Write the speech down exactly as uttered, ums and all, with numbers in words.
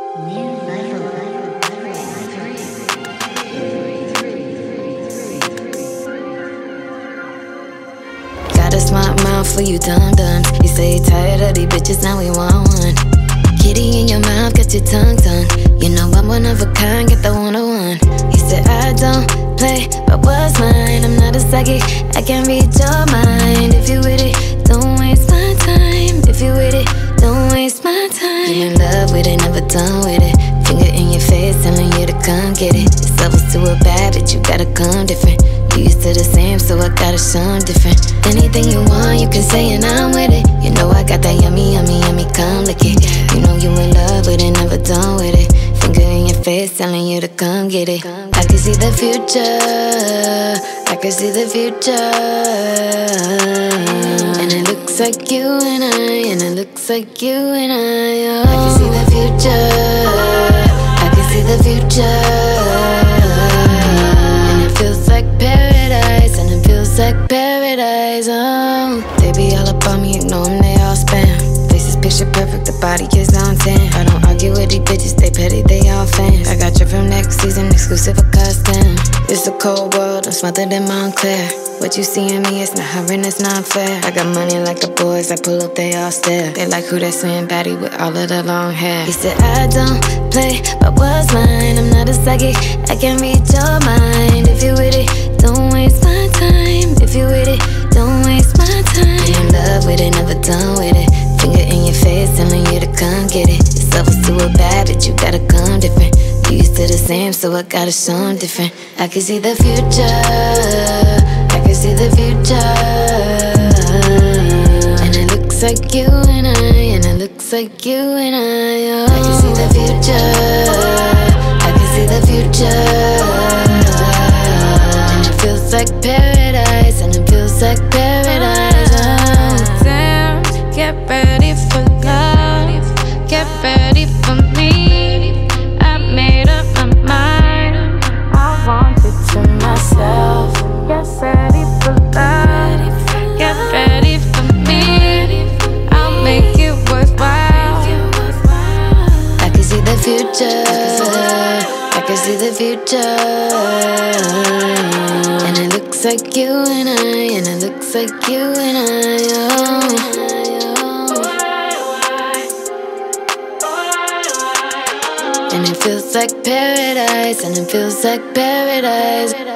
Got a smart mouth for you dum-dums. You say you're tired of these bitches, now we want one. Kitty in your mouth, got your tongue tongue. You know I'm one of a kind, get the one on one. He said I don't play, but what's mine? I'm not a psychic, I can't read your mind. If you with it, don't waste my time. If you with it, don't waste my time. You in love with it, never done with it. Finger in your face, telling you to come get it. This level's too bad, but you gotta come different. You used to the same, so I gotta show 'em different. Anything you want, you can say and I'm with it. You know I got that yummy, yummy, yummy, come lick it. You know you in love with it, never done with it. Finger in your face, telling you to come get it. I can see the future, I can see the future. And it looks like you and I, and it looks like you and I, oh. I can see the future, I can see the future. And it feels like paradise, and it feels like paradise, oh. They be all up on me, ignore them, they all spam. Faces picture perfect, the body is on ten. I don't argue with these bitches, they petty, they all fans. I got you from next season, exclusive for custom. It's a cold world, I'm smothered in Montclair. What you see in me, it's not hovering, it's not fair. I got money like the boys, I pull up, they all stare. They like who that slim baddie with all of the long hair. He said I don't play, but what's mine? I'm not a psychic, I can't read your mind. If you with it, don't waste my time. If you with it, don't waste my time. You in love with it, never done with it. Finger in your face, telling you to come get it. This level's too bad, but you gotta come different. You used to the same, so I gotta show 'em different. I can see the future, I can see the future. And it looks like you and I, and it looks like you and I, oh. I can see the future, I can see the future. And it feels like paradise, and it feels like paradise, oh. Damn, get ready for love, get ready for me. I made up my mind, I want it to myself. Get ready for love, get ready for me. I'll make it worthwhile. I can see the future, I can see the future. And it looks like you and I, and it looks like you and I, oh. And it feels like paradise, and it feels like paradise.